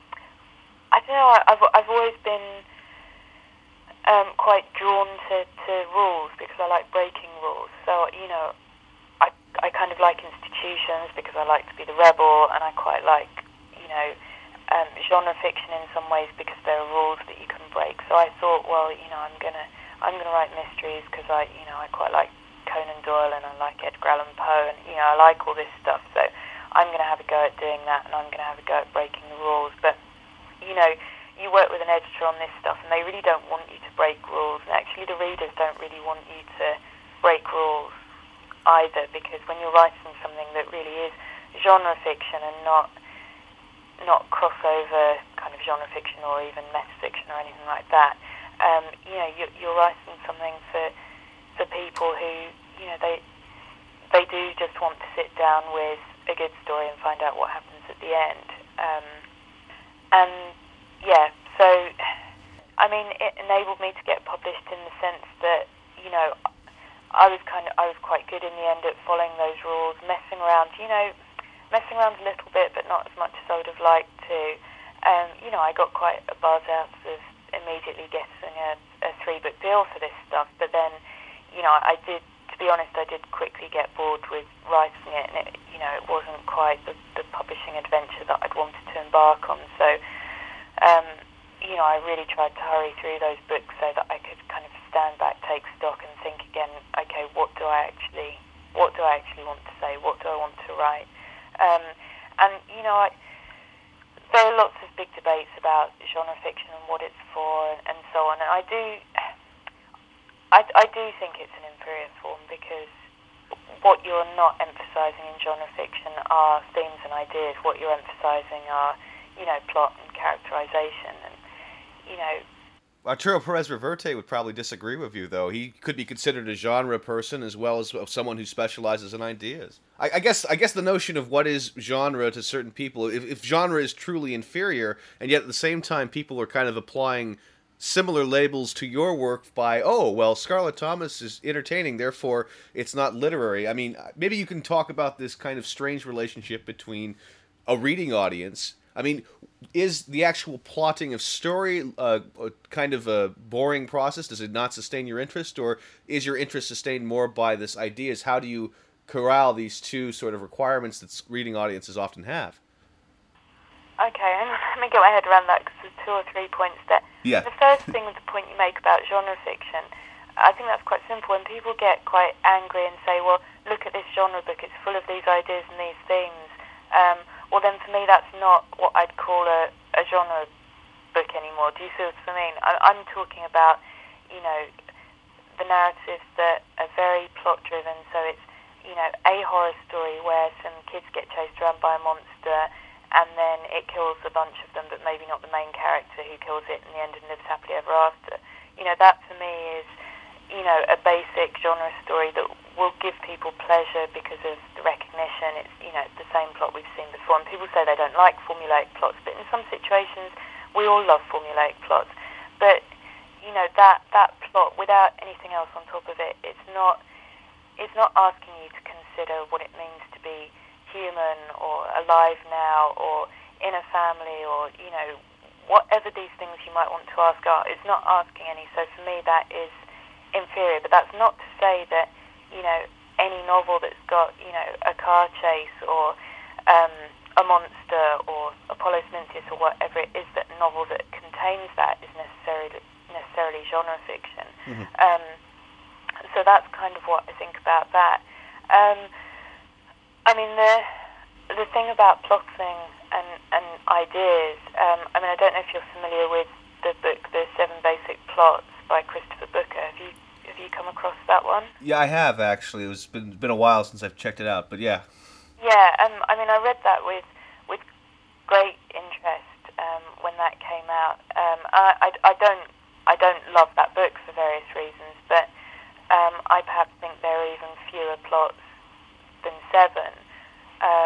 I don't know. I've I've always been um, quite drawn to, to rules because I like breaking rules. So, you know, I I kind of like institutions because I like to be the rebel, and I quite like, you know, um, genre fiction in some ways because there are rules that you can break. So I thought, well, you know, I'm gonna I'm gonna write mysteries because I you know I quite like Conan Doyle and I like Edgar Allan Poe, and, you know, I like all this stuff, so I'm going to have a go at doing that, and I'm going to have a go at breaking the rules. But, you know, you work with an editor on this stuff, and they really don't want you to break rules, and actually the readers don't really want you to break rules either, because when you're writing something that really is genre fiction and not not crossover kind of genre fiction or even metafiction or anything like that, um, you know, you're, you're writing something for for people who, you know, they they do just want to sit down with a good story and find out what happens at the end. Um, and yeah, so I mean, it enabled me to get published in the sense that, you know, I was kind of I was quite good in the end at following those rules, messing around, you know, messing around a little bit, but not as much as I would have liked to. Um, you know, I got quite a buzz out of immediately getting a, a three-book deal for this stuff, but then, you know, I did, to be honest, I did quickly get bored with writing it, and it, you know, it wasn't quite the, the publishing adventure that I'd wanted to embark on. So, um, you know, I really tried to hurry through those books so that I could kind of stand back, take stock, and think again, okay, what do I actually, what do I actually want to say? What do I want to write? Um, and, you know, I, there are lots of big debates about genre fiction and what it's for, and, and so on, and I do... I, I do think it's an inferior form because what you're not emphasising in genre fiction are themes and ideas. What you're emphasising are, you know, plot and characterisation, and, you know... Arturo Perez Reverte would probably disagree with you, though. He could be considered a genre person as well as someone who specializes in ideas. I, I guess I guess the notion of what is genre to certain people, if, if genre is truly inferior, and yet at the same time people are kind of applying similar labels to your work by, oh, well, Scarlett Thomas is entertaining, therefore it's not literary. I mean, maybe you can talk about this kind of strange relationship between a reading audience. I mean, is the actual plotting of story uh, a kind of a boring process? Does it not sustain your interest? Or is your interest sustained more by this ideas? How do you corral these two sort of requirements that reading audiences often have? Okay, let me get my head around that because there's two or three points there. Yeah. The first thing is the point you make about genre fiction. I think that's quite simple. When people get quite angry and say, well, look at this genre book, it's full of these ideas and these themes, um, well then for me that's not what I'd call a, a genre book anymore. Do you see what I mean? I, I'm talking about, you know, the narratives that are very plot-driven, so it's, you know, a horror story where some kids get chased around by a monster and then it kills a bunch of them, but maybe not the main character who kills it in the end and lives happily ever after. You know, that for me is, you know, a basic genre story that will give people pleasure because of the recognition. It's, you know, the same plot we've seen before. And people say they don't like formulaic plots, but in some situations we all love formulaic plots. But, you know, that, that plot, without anything else on top of it, it's not, it's not asking you to consider what it means to be human or alive now or in a family or, you know, whatever these things you might want to ask are. It's not asking any, so for me that is inferior. But that's not to say that, you know, any novel that's got, you know, a car chase or um, a monster or Apollo Smintheus or whatever it is, that novel that contains that is necessarily necessarily genre fiction. Mm-hmm. Um, so that's kind of what I think about that. Um, I mean, the the thing about plotting and, and ideas, um, I mean, I don't know if you're familiar with the book, The Seven Basic Plots by Christopher Booker. Have you have you come across that one? Yeah, I have, actually. It's been, been a while since I've checked it out, but yeah. Yeah, um, I mean, I read that with, with great interest um, when that came out. Um, I, I, I don't I don't love that book for various reasons, but um, I perhaps think there are even fewer plots than seven, um,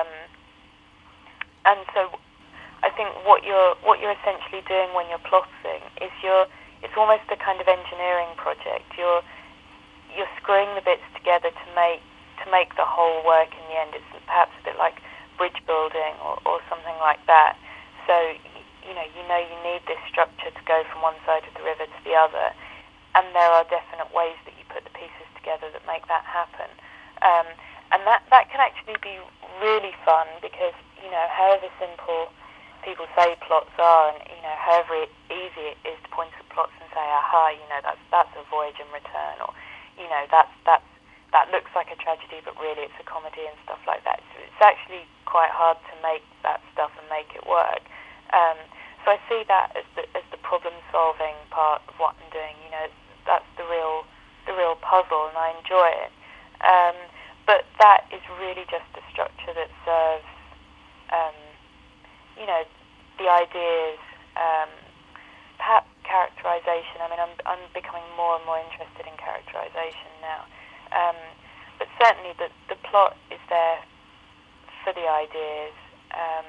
and so I think what you're what you're essentially doing when you're plotting is you're it's almost a kind of engineering project. You're you're screwing the bits together to make to make the whole work in the end. It's perhaps a bit like bridge building or, or something like that. So you know you know you need this structure to go from one side of the river to the other, and there are definite ways that you put the pieces together that make that happen. Um, And that, that can actually be really fun because, you know, however simple people say plots are and, you know, however easy it is to point at plots and say, aha, you know, that's that's a voyage and return, or, you know, that's, that's, that looks like a tragedy but really it's a comedy and stuff like that. So it's actually quite hard to make that stuff and make it work. Um, so I see that as the, as the problem-solving part of what I'm doing. You know, that's the real, the real puzzle and I enjoy it. Um, But that is really just a structure that serves, um, you know, the ideas, um, perhaps characterization. I mean, I'm I'm becoming more and more interested in characterization now. Um, but certainly the, the plot is there for the ideas. Um,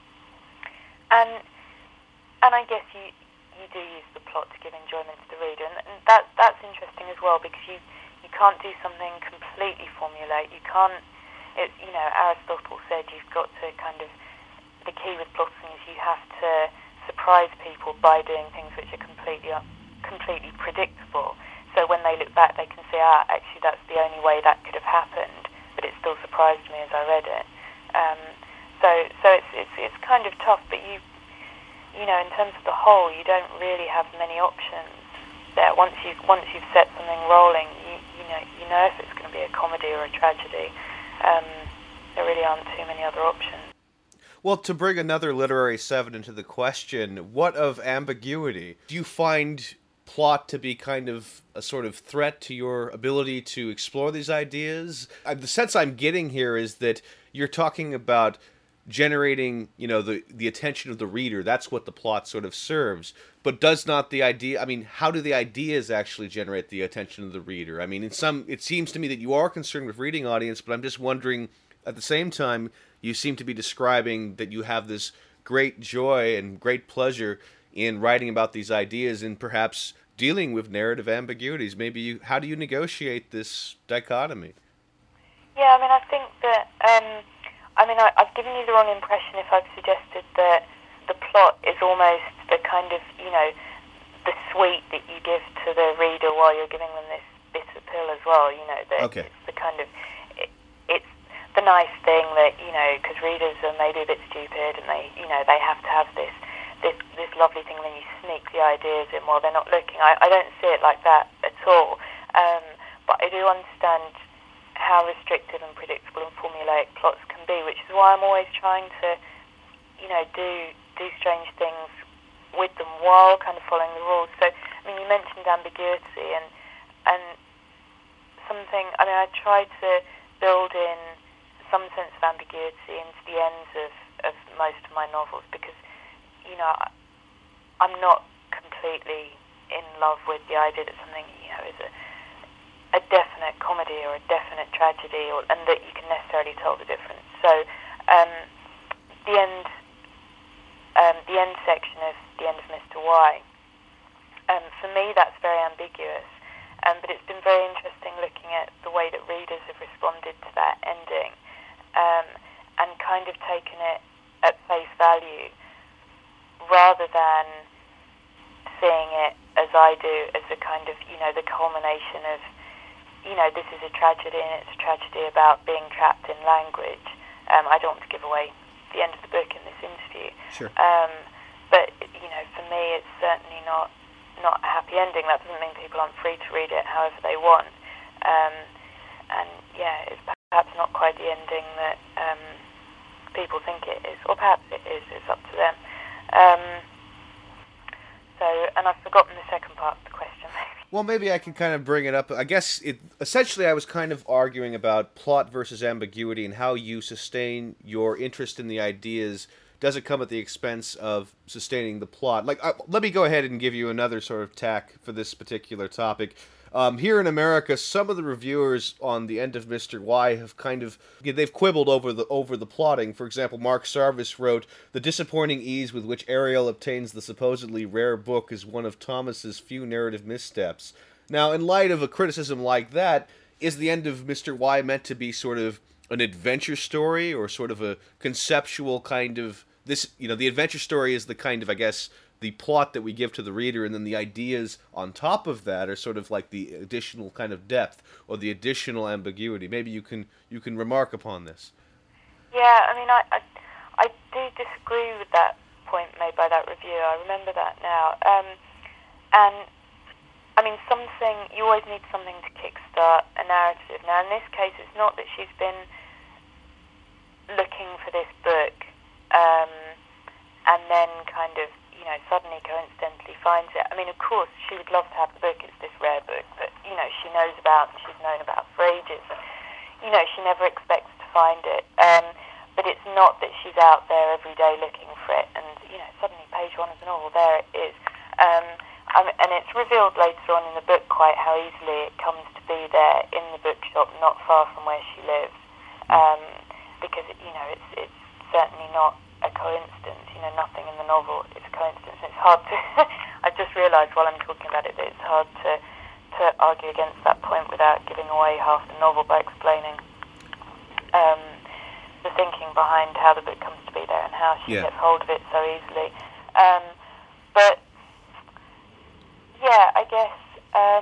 and and I guess you, you do use the plot to give enjoyment to the reader. And, and that that's interesting as well because you... You can't do something completely formulaic. You can't, it, you know, Aristotle said you've got to kind of, the key with plotting is you have to surprise people by doing things which are completely completely predictable. So when they look back, they can say, ah, actually that's the only way that could have happened, but it still surprised me as I read it. Um, so so it's, it's it's kind of tough, but you, you know, in terms of the whole, you don't really have many options there. Once you've once you've set something rolling, you you know you know if it's going to be a comedy or a tragedy. Um, there really aren't too many other options. Well, to bring another literary seven into the question, what of ambiguity? Do you find plot to be kind of a sort of threat to your ability to explore these ideas? Uh, the sense I'm getting here is that you're talking about generating, you know, the the attention of the reader. That's what the plot sort of serves. But does not the idea, I mean, how do the ideas actually generate the attention of the reader? I mean, in some, it seems to me that you are concerned with reading audience, but I'm just wondering, at the same time, you seem to be describing that you have this great joy and great pleasure in writing about these ideas and perhaps dealing with narrative ambiguities? Maybe you, how do you negotiate this dichotomy? Yeah, I mean, I think that, um, I mean, I, I've given you the wrong impression if I've suggested that the plot is almost the kind of, you know, the sweet that you give to the reader while you're giving them this bitter pill as well, you know, that Okay. it's the kind of, it, it's the nice thing that, you know, because readers are maybe a bit stupid and they, you know, they have to have this, this, this lovely thing, and then you sneak the ideas in while they're not looking. I, I don't see it like that at all, um, but I do understand how restrictive and predictable and formulaic plots can be, which is why I'm always trying to, you know, do do strange things with them while kind of following the rules. So, I mean, you mentioned ambiguity, and and something, I mean, I try to build in some sense of ambiguity into the ends of, of most of my novels, because, you know, I'm not completely in love with the idea that something, you know, is a a definite comedy or a definite tragedy, or and that you can necessarily tell the difference. So um, the end, um, the end section of the end of Mister Y, um, for me that's very ambiguous. Um, but it's been very interesting looking at the way that readers have responded to that ending, um, and kind of taken it at face value, rather than seeing it as I do, as a kind of, you know, the culmination of, you know, this is a tragedy, and it's a tragedy about being trapped in language. Um, I don't want to give away the end of the book in this interview. Sure. Um, but, you know, for me, it's certainly not not a happy ending. That doesn't mean people aren't free to read it however they want. Um, and, yeah, it's perhaps not quite the ending that um, people think it is. Or perhaps it is. It's up to them. Um, so, and I've forgotten the second part of the question, maybe. Well, maybe I can kind of bring it up. I guess it essentially I was kind of arguing about plot versus ambiguity and how you sustain your interest in the ideas. Does it come at the expense of sustaining the plot? Like, uh, let me go ahead and give you another sort of tack for this particular topic. Um, here in America, some of the reviewers on the end of Mister Y have kind of, they've quibbled over the over the plotting. For example, Mark Sarvis wrote, "The disappointing ease with which Ariel obtains the supposedly rare book is one of Thomas's few narrative missteps." Now, in light of a criticism like that, is the end of Mister Y meant to be sort of an adventure story, or sort of a conceptual kind of, this, you know, the adventure story is the kind of, I guess, the plot that we give to the reader, and then the ideas on top of that are sort of like the additional kind of depth or the additional ambiguity. Maybe you can you can remark upon this. Yeah, I mean, I, I, I do disagree with that point made by that reviewer. I remember that now. Um, and, I mean, something, you always need something to kickstart a narrative. Now, in this case, it's not that she's been looking for this book, um, and then kind of, you know, suddenly coincidentally finds it. I mean, of course, she would love to have the book. It's this rare book that, you know, she knows about and she's known about for ages. And, you know, she never expects to find it. Um, but it's not that she's out there every day looking for it and, you know, suddenly page one of the novel, there it is. Um, um, and it's revealed later on in the book quite how easily it comes to be there in the bookshop, not far from where she lives. Um, because, you know, it's, it's certainly not a coincidence, you know, nothing in the novel is a coincidence. It's hard to, I just realised while I'm talking about it that it's hard to, to argue against that point without giving away half the novel by explaining um, the thinking behind how the book comes to be there and how she Yeah. gets hold of it so easily. Um, but, yeah, I guess um,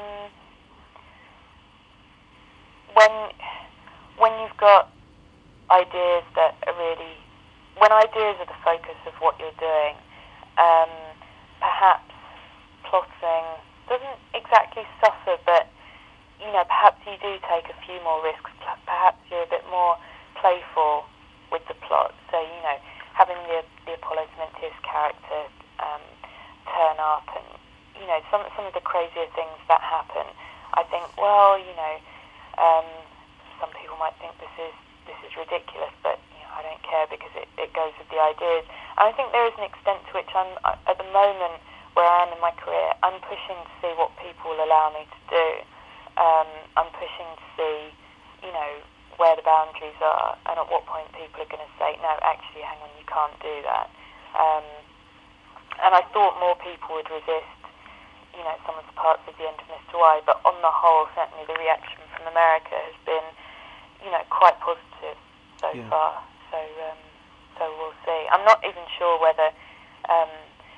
when when you've got ideas that are really, when ideas are the focus of what you're doing, um, perhaps plotting doesn't exactly suffer, but, you know, perhaps you do take a few more risks. Perhaps you're a bit more playful with the plot. So, you know, having the the Apollo Cementis character um, turn up and, you know, some some of the crazier things that happen, I think, well, you know, um, some people might think this is this is ridiculous, but, you know, I don't care because it, it goes with the ideas. And I think there is an extent to which I'm, at the moment where I am in my career, I'm pushing to see what people will allow me to do. Um, I'm pushing to see, you know, where the boundaries are and at what point people are going to say, no, actually, hang on, you can't do that. Um, and I thought more people would resist, you know, some of the parts of the end of Mister Y, but on the whole, certainly the reaction from America has been, you know, quite positive so yeah. far. So, um, so we'll see. I'm not even sure whether, um,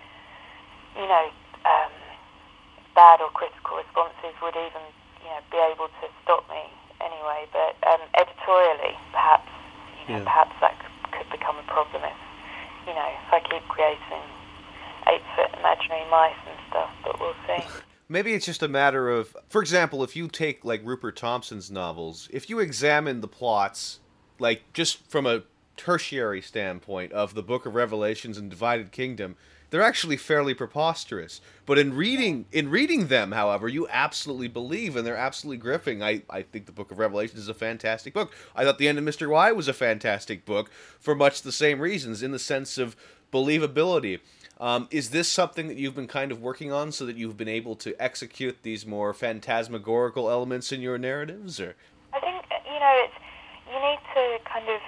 you know, um, bad or critical responses would even, you know, be able to stop me anyway. But um, editorially, perhaps, you know, yeah. perhaps that could become a problem if, you know, if I keep creating eight-foot imaginary mice and stuff, but we'll see. Maybe it's just a matter of, for example, if you take, like, Rupert Thompson's novels, if you examine the plots, like, just from a tertiary standpoint of the Book of Revelations and Divided Kingdom, they're actually fairly preposterous. But in reading in reading them, however, you absolutely believe, and they're absolutely gripping. I, I think the Book of Revelations is a fantastic book. I thought the end of Mister Y was a fantastic book for much the same reasons, in the sense of believability. Um, is this something that you've been kind of working on so that you've been able to execute these more phantasmagorical elements in your narratives? Or I think, you know, it's, you need to kind of,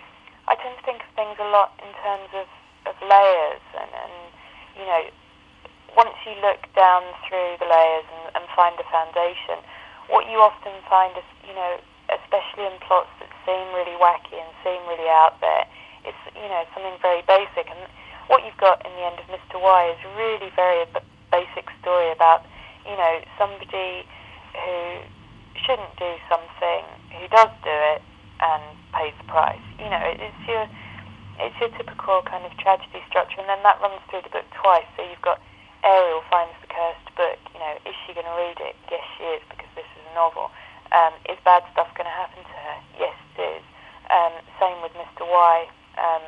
I tend to think of things a lot in terms of, of layers, and, and, you know, once you look down through the layers and, and find a foundation, what you often find is, you know, especially in plots that seem really wacky and seem really out there, it's, you know, something very basic. And what you've got in the end of Mister Y is really very b- basic story about, you know, somebody who shouldn't do something, who does do it and pays the price. You know, it, it's your it's your typical kind of tragedy structure, and then that runs through the book twice. So you've got Ariel finds the cursed book. You know, is she going to read it? Yes, she is, because this is a novel. Um, is bad stuff going to happen to her? Yes, it is. Um, same with Mister Y. Um,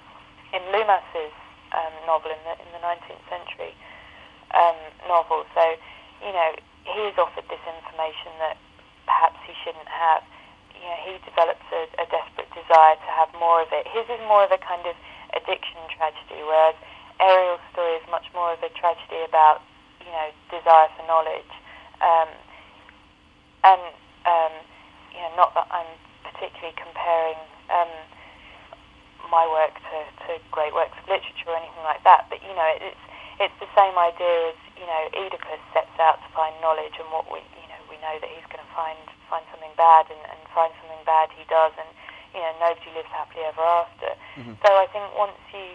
in Loomis's Um, novel in the in the nineteenth century um, novel. So, you know, he is offered this information that perhaps he shouldn't have. You know, he develops a, a desperate desire to have more of it. His is more of a kind of addiction tragedy, whereas Ariel's story is much more of a tragedy about, you know, desire for knowledge. Um, and, um, you know, not that I'm particularly comparing Um, my work to, to great works of literature or anything like that, but, you know, it's it's the same idea as, you know, Oedipus sets out to find knowledge, and what we, you know, we know that he's going to find find something bad, and, and find something bad he does, and, you know, nobody lives happily ever after. Mm-hmm. So I think once you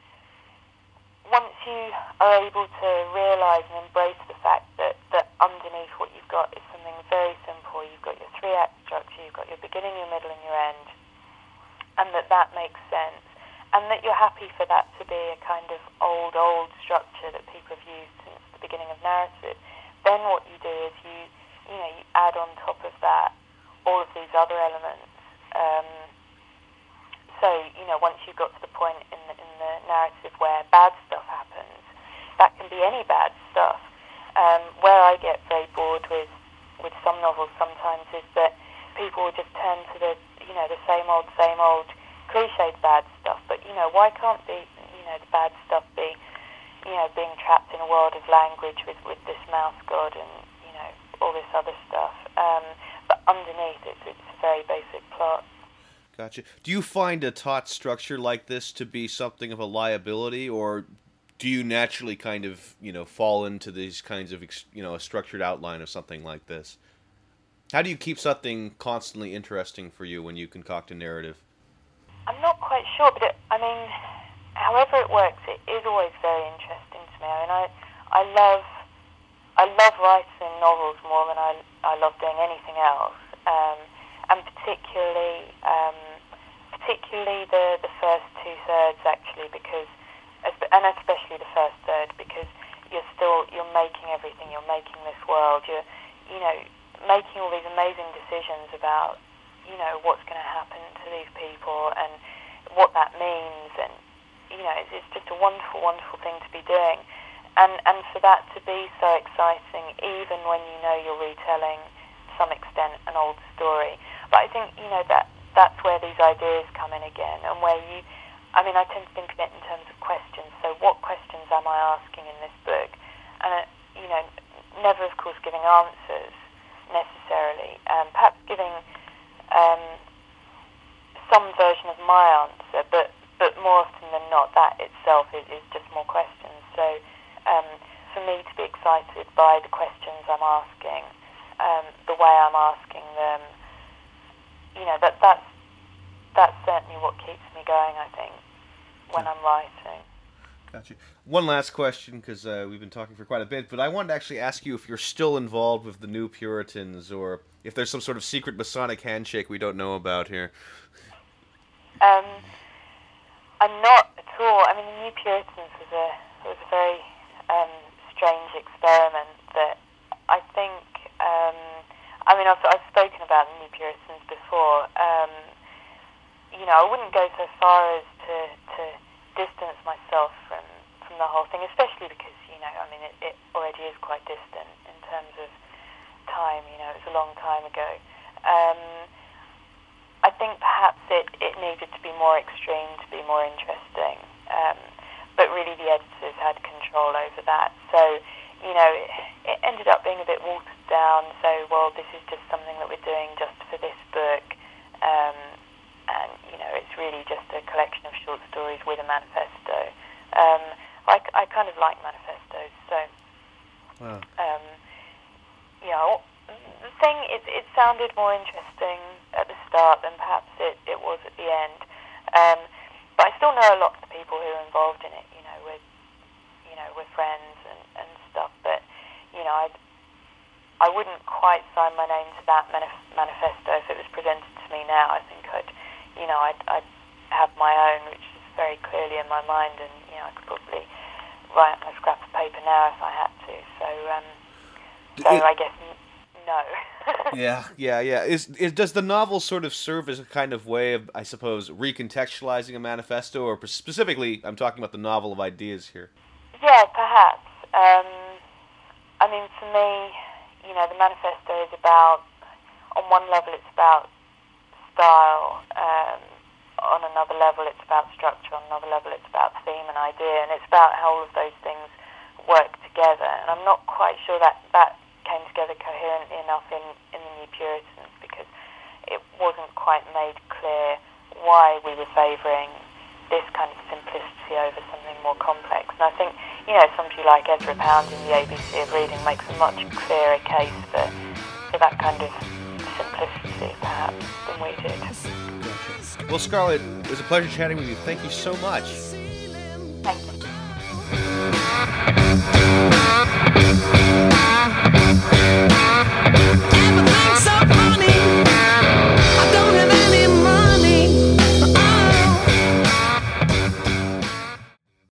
once you are able to realise and embrace the fact that, that underneath what you've got is something very simple, you've got your three-act structure, you've got your beginning, your middle, and your end, and that that makes sense, and that you're happy for that to be a kind of old, old structure that people have used since the beginning of narrative, then what you do is you, you know, you add on top of that all of these other elements. Um, so, you know, once you've got to the point in the, in the narrative where bad stuff happens, that can be any bad stuff. Um, where I get very bored with, with some novels sometimes is that people will just turn to the, you know, the same old, same old cliched bad stuff. But, you know, why can't the, you know, the bad stuff be, you know, being trapped in a world of language with, with this mouse god and, you know, all this other stuff. Um, but underneath it's, it's a very basic plot. Gotcha. Do you find a taut structure like this to be something of a liability, or do you naturally kind of, you know, fall into these kinds of, you know, a structured outline of something like this? How do you keep something constantly interesting for you when you concoct a narrative? I'm not quite sure, but it, I mean, however it works, it is always very interesting to me. I mean, I, I love, I love writing novels more than I, I love doing anything else, um, and particularly, um, particularly the, the first two thirds actually, because, and especially the first third, because you're still, you're making everything, you're making this world, you're, you know, making all these amazing decisions about, you know, what's going to happen to these people and what that means, and, you know, it's, it's just a wonderful, wonderful thing to be doing, and and for that to be so exciting, even when you know you're retelling, to some extent, an old story. But I think, you know, that that's where these ideas come in again, and where you, I mean, I tend to think of it in terms of questions. So what questions am I asking in this book? And, uh, you know, never, of course, giving answers necessarily, um, perhaps giving um, some version of my answer, but, but more often than not, that itself is, is just more questions. So um, for me to be excited by the questions I'm asking, um, the way I'm asking them, you know, that that's that's certainly what keeps me going, I think, when I'm writing. Gotcha. One last question, because uh, we've been talking for quite a bit, but I wanted to actually ask you if you're still involved with the New Puritans, or if there's some sort of secret Masonic handshake we don't know about here. Um, I'm not at all. I mean, the New Puritans was a was a very um, strange experiment that I think. Um, I mean, I've I've spoken about the New Puritans before. Um, you know, I wouldn't go so far as to to distance myself from from the whole thing, especially because, you know, I mean, it, it already is quite distant in terms of time. You know, it was a long time ago. Um, I think perhaps it, it needed to be more extreme to be more interesting, um, but really the editors had control over that. So, you know, it, it ended up being a bit watered down. So, well, this is just something that we're doing just for this book, um, and, you know, it's really just a collection of short stories with a manifesto. Um, I, I kind of like manifestos, so, Wow. um, you know, the thing, it, it sounded more interesting at the start than perhaps it, it was at the end. Um, but I still know a lot of the people who are involved in it. You know, we're, you know, we're friends and, and stuff. But, you know, I'd, I wouldn't quite sign my name to that manif- manifesto if it was presented to me now. I think I'd, you know, I'd, I'd have my own, which is very clearly in my mind, and, you know, I could probably write on a scrap of paper now if I had to. So, um, so It- I guess. No. Yeah, yeah, yeah. Is, is does the novel sort of serve as a kind of way of, I suppose, recontextualizing a manifesto, or specifically, I'm talking about the novel of ideas here? Yeah, perhaps. Um, I mean, for me, you know, the manifesto is about, on one level, it's about style. Um, on another level, it's about structure. On another level, it's about theme and idea, and it's about how all of those things work together. And I'm not quite sure that that came together coherently enough in, in the New Puritans, because it wasn't quite made clear why we were favouring this kind of simplicity over something more complex. And I think, you know, somebody like Ezra Pound in the A B C of Reading makes a much clearer case for, for that kind of simplicity, perhaps, than we did. Gotcha. Well, Scarlett, it was a pleasure chatting with you. Thank you so much. Thank you.